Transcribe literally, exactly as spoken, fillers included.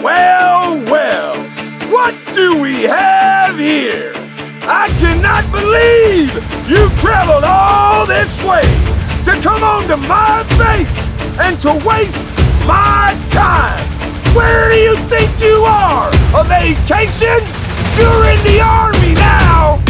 Well, well, what do we have here? I cannot believe you traveled all this way to come onto my base and to waste my time. Where do you think you are? A vacation? You're in the army now!